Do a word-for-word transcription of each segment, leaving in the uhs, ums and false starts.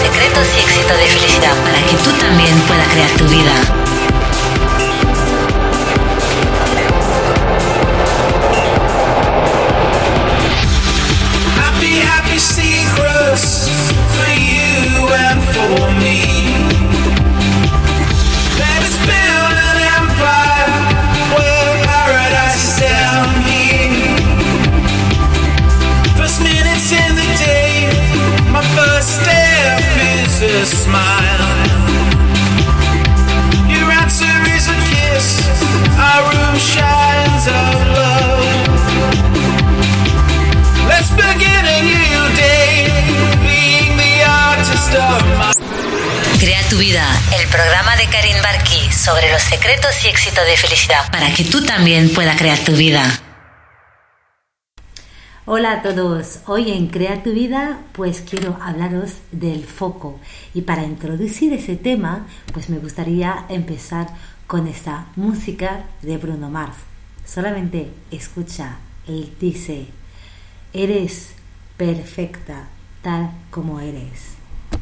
secretos y éxito de felicidad para que tú también puedas crear tu vida. Happy, happy secrets for you and for me. Let's build an empire where paradise is down here. First minutes in the day, my first step is a smile. Your answer is a kiss, our room shines of love. Let's begin a new day, being the artist of my... Crea tu vida, el programa de Karin Barki sobre los secretos y éxito de felicidad para que tú también puedas crear tu vida. Hola a todos, hoy en Crea tu vida pues quiero hablaros del foco y para introducir ese tema pues me gustaría empezar con esta música de Bruno Mars. Solamente escucha, él dice: eres perfecta tal como eres.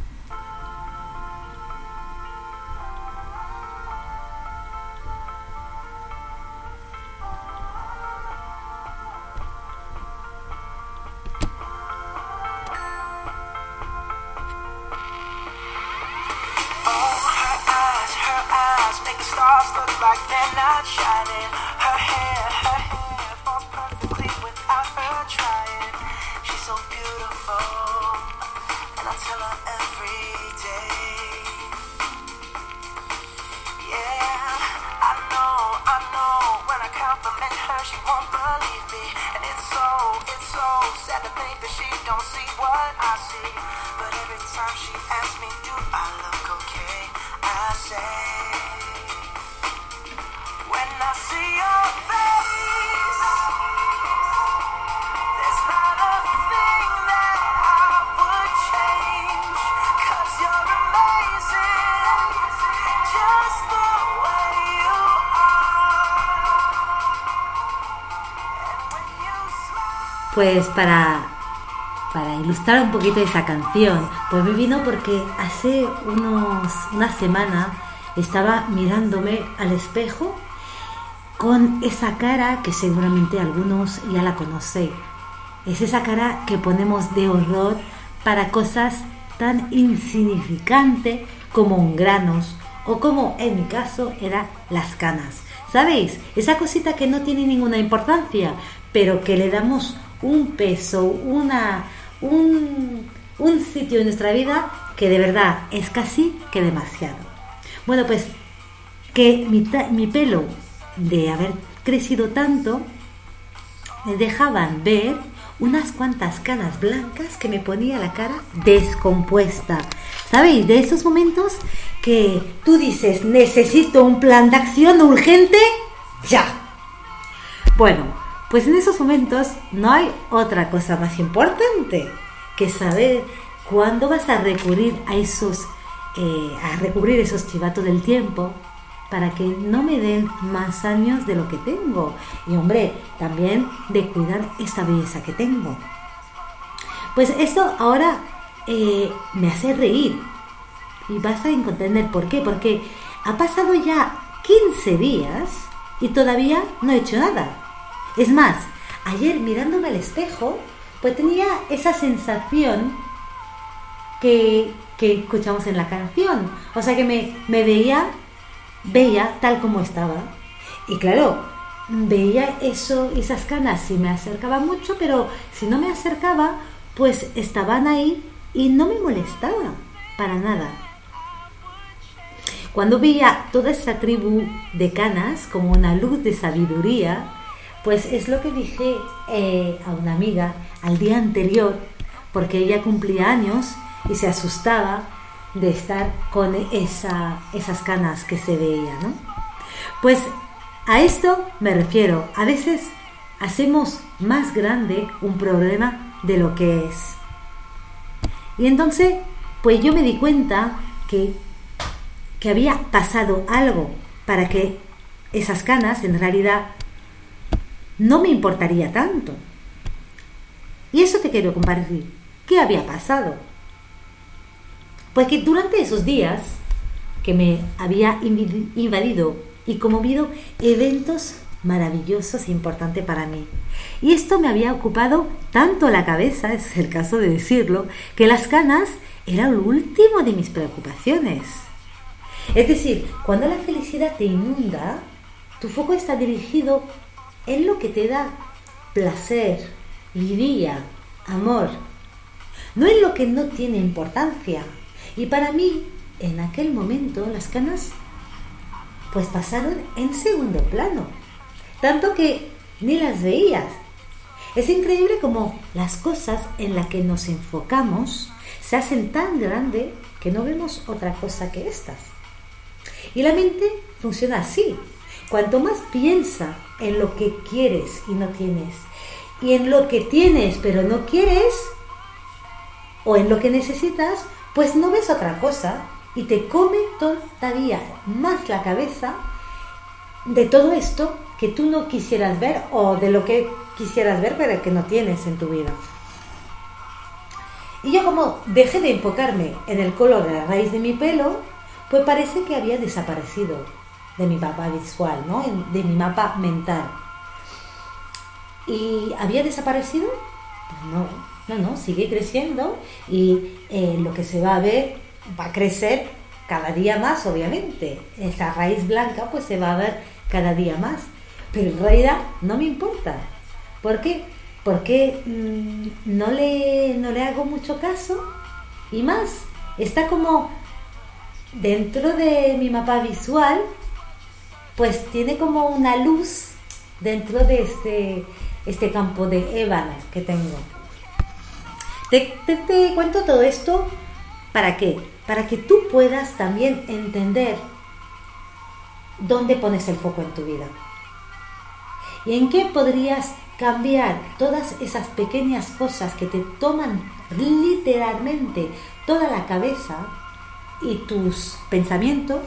Stars look like they're not shining. Her hair, her hair falls perfectly without her trying. She's so beautiful, and I tell her every day. Yeah, I know, I know. When I compliment her, she won't believe me, and it's so, it's so sad to think that she don't see what I see. But every time she asks me, do I look okay? I say, when I see your face, there's not a thing that I would change, 'cause you're amazing, just the way you are. And when you smile... Pues para, para ilustrar un poquito esa canción, pues me vino porque hace unos, una semana estaba mirándome al espejo con esa cara que seguramente algunos ya la conocéis. Es esa cara que ponemos de horror para cosas tan insignificantes como un granos o como en mi caso eran las canas. ¿Sabéis? Esa cosita que no tiene ninguna importancia, pero que le damos un peso, una, un, un sitio en nuestra vida que de verdad es casi que demasiado. Bueno, pues que mi, ta- mi pelo de haber crecido tanto me dejaban ver unas cuantas canas blancas que me ponía la cara descompuesta. ¿Sabéis? De esos momentos que tú dices, necesito un plan de acción urgente ya. Bueno, pues en esos momentos no hay otra cosa más importante que saber cuándo vas a recurrir a esos eh, a recubrir esos chivatos del tiempo para que no me den más años de lo que tengo. Y hombre, también de cuidar esta belleza que tengo. Pues esto ahora eh, me hace reír. Y vas a entender por qué. Porque ha pasado ya quince días y todavía no he hecho nada. Es más, ayer mirándome al espejo, pues tenía esa sensación que, que escuchamos en la canción. O sea que me, me veía... veía tal como estaba y claro, veía eso, esas canas si me acercaba mucho, pero si no me acercaba pues estaban ahí y no me molestaba para nada. Cuando veía toda esa tribu de canas como una luz de sabiduría, pues es lo que dije eh, a una amiga al día anterior, porque ella cumplía años y se asustaba de estar con esa, esas canas que se veía, ¿no? Pues a esto me refiero. A veces hacemos más grande un problema de lo que es. Y entonces, pues yo me di cuenta que, que había pasado algo para que esas canas en realidad no me importaría tanto. Y eso te quiero compartir. ¿Qué había pasado? Pues que durante esos días que me había invadido y conmovido eventos maravillosos e importantes para mí. Y esto me había ocupado tanto la cabeza, es el caso de decirlo, que las canas era lo último de mis preocupaciones. Es decir, cuando la felicidad te inunda, tu foco está dirigido en lo que te da placer, alegría, amor, no en lo que no tiene importancia. Y para mí, en aquel momento, las canas pues pasaron en segundo plano, tanto que ni las veías. Es increíble cómo las cosas en las que nos enfocamos se hacen tan grandes que no vemos otra cosa que estas. Y la mente funciona así. Cuanto más piensa en lo que quieres y no tienes, y en lo que tienes pero no quieres, o en lo que necesitas, pues no ves otra cosa y te come todavía más la cabeza de todo esto que tú no quisieras ver, o de lo que quisieras ver pero que no tienes en tu vida. Y yo, como dejé de enfocarme en el color de la raíz de mi pelo, pues parece que había desaparecido de mi mapa visual, ¿no? De mi mapa mental. ¿Y había desaparecido? Pues no, no, no, sigue creciendo y eh, lo que se va a ver va a crecer cada día más, obviamente. Esa raíz blanca pues se va a ver cada día más, pero en realidad no me importa. ¿Por qué? Porque mmm, no, le, no le hago mucho caso, y más, está como dentro de mi mapa visual, pues tiene como una luz dentro de este, este campo de ébano que tengo. Te, te, te cuento todo esto, ¿para qué? Para que tú puedas también entender dónde pones el foco en tu vida y en qué podrías cambiar todas esas pequeñas cosas que te toman literalmente toda la cabeza y tus pensamientos.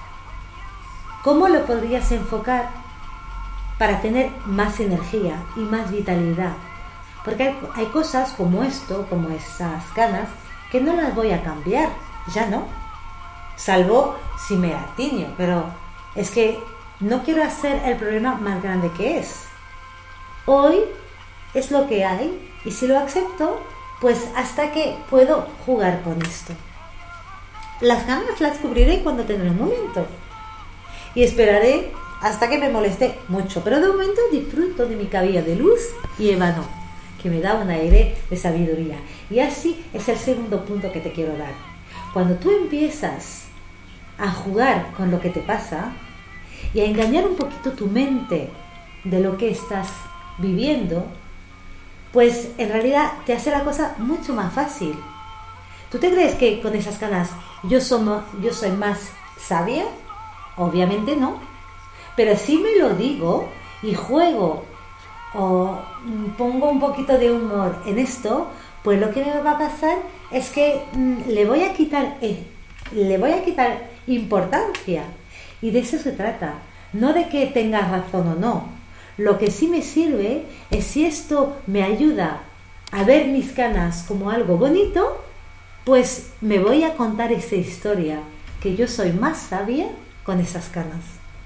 ¿Cómo lo podrías enfocar para tener más energía y más vitalidad? Porque hay, hay cosas como esto, como esas canas, que no las voy a cambiar, ya no. Salvo si me atiño, pero es que no quiero hacer el problema más grande que es. Hoy es lo que hay, y si lo acepto, pues hasta que puedo jugar con esto. Las ganas las cubriré cuando tenga el momento. Y esperaré hasta que me moleste mucho. Pero de momento disfruto de mi cabello de luz y ébano, que me da un aire de sabiduría. Y así es el segundo punto que te quiero dar. Cuando tú empiezas a jugar con lo que te pasa y a engañar un poquito tu mente de lo que estás viviendo, pues en realidad te hace la cosa mucho más fácil. ¿Tú te crees que con esas canas yo, somo, yo soy más sabia? Obviamente no. Pero si me lo digo y juego o pongo un poquito de humor en esto, pues lo que me va a pasar es que mmm, le voy a quitar eh, le voy a quitar importancia. Y de eso se trata, no de que tengas razón o no. Lo que sí me sirve es si esto me ayuda a ver mis canas como algo bonito, pues me voy a contar esa historia, que yo soy más sabia con esas canas.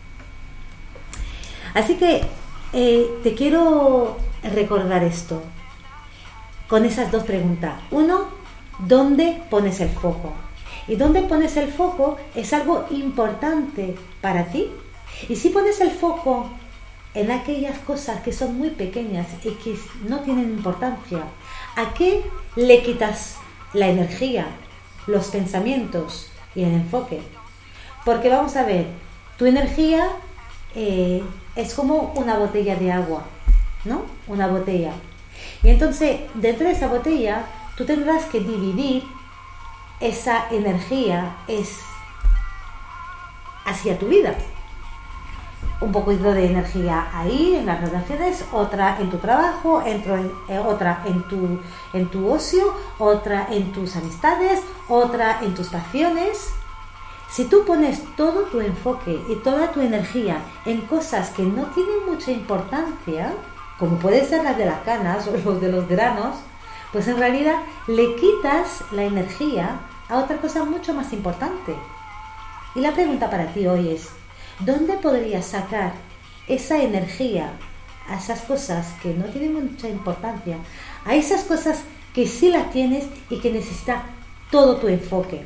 Así que eh, te quiero recordar esto con esas dos preguntas. Uno, ¿dónde pones el foco? Y dónde pones el foco es algo importante para ti. Y si pones el foco en aquellas cosas que son muy pequeñas y que no tienen importancia, ¿a qué le quitas la energía, los pensamientos y el enfoque? Porque vamos a ver, tu energía eh, es como una botella de agua, ¿no? Una botella. Y entonces, dentro de esa botella, tú tendrás que dividir esa energía es hacia tu vida. Un poquito de energía ahí en las relaciones, otra en tu trabajo, entro en, eh, otra en tu, en tu ocio, otra en tus amistades, otra en tus pasiones. Si tú pones todo tu enfoque y toda tu energía en cosas que no tienen mucha importancia, como pueden ser las de las canas o los de los granos, pues en realidad le quitas la energía a otra cosa mucho más importante. Y la pregunta para ti hoy es, ¿dónde podrías sacar esa energía a esas cosas que no tienen mucha importancia, a esas cosas que sí las tienes y que necesitan todo tu enfoque?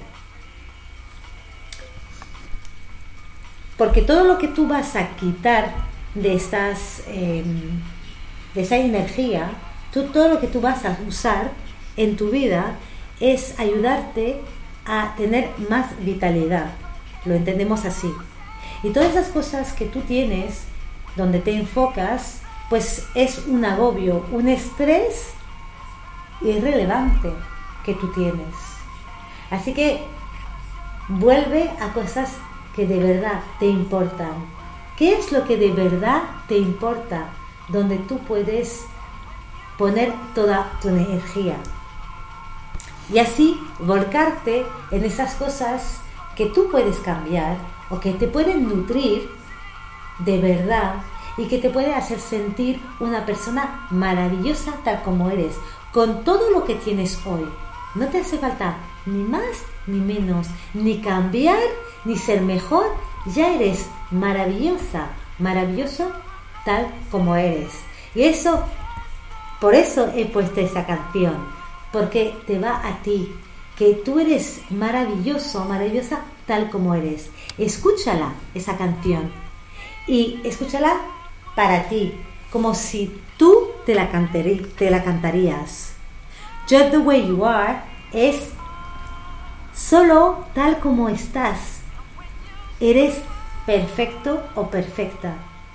Porque todo lo que tú vas a quitar de estas eh, de esa energía, tú, todo lo que tú vas a usar en tu vida es ayudarte a tener más vitalidad. Lo entendemos así. Y todas esas cosas que tú tienes, donde te enfocas, pues es un agobio, un estrés irrelevante que tú tienes. Así que vuelve a cosas que de verdad te importan. ¿Qué es lo que de verdad te importa? Donde tú puedes poner toda tu energía. Y así volcarte en esas cosas que tú puedes cambiar o que te pueden nutrir de verdad y que te puede hacer sentir una persona maravillosa tal como eres, con todo lo que tienes hoy. No te hace falta ni más ni menos, ni cambiar, ni ser mejor. Ya eres maravillosa, maravilloso tal como eres. Y eso, por eso he puesto esa canción, porque te va a ti, que tú eres maravilloso, maravillosa tal como eres. Escúchala, esa canción, y escúchala para ti, como si tú te la, cantarí, te la cantarías. Just the way you are es solo tal como estás. Eres perfecto o perfecta.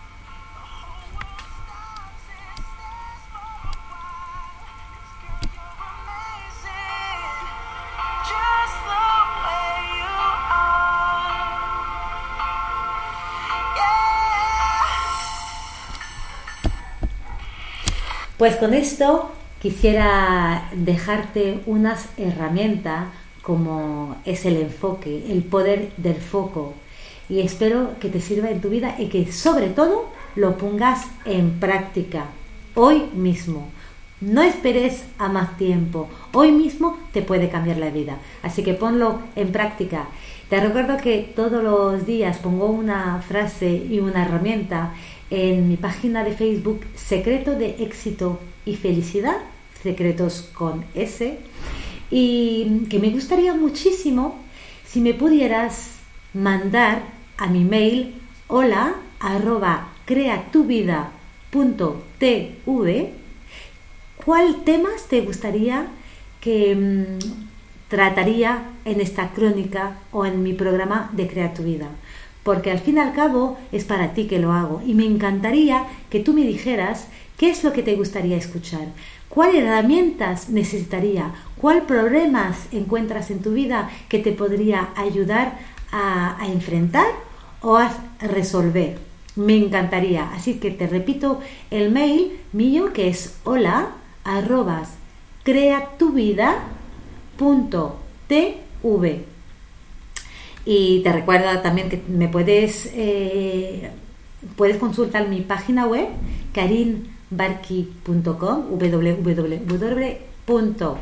Pues con esto quisiera dejarte unas herramientas como es el enfoque, el poder del foco, y espero que te sirva en tu vida y que sobre todo lo pongas en práctica hoy mismo. No esperes a más tiempo, hoy mismo te puede cambiar la vida, así que ponlo en práctica. Te recuerdo que todos los días pongo una frase y una herramienta en mi página de Facebook, Secreto de Éxito y Felicidad, secretos con S, y que me gustaría muchísimo si me pudieras mandar a mi mail hola arroba creatuvida punto tv cuál temas te gustaría que mmm, trataría en esta crónica o en mi programa de Crea tu Vida, porque al fin y al cabo es para ti que lo hago y me encantaría que tú me dijeras qué es lo que te gustaría escuchar, cuáles herramientas necesitaría, cuáles problemas encuentras en tu vida que te podría ayudar a, a enfrentar o a resolver. Me encantaría, así que te repito el mail mío, que es hola arroba creatuvida punto tv. Y te recuerdo también que me puedes eh, puedes consultar mi página web karin barki punto com, w w w punto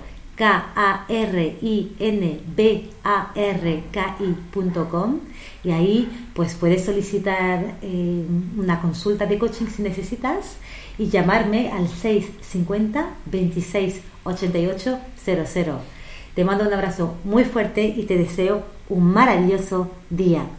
karinbarki punto com, y ahí pues puedes solicitar eh, una consulta de coaching si necesitas y llamarme al seis cincuenta veintiséis ochenta y ocho cero cero. Te mando un abrazo muy fuerte y te deseo un maravilloso día.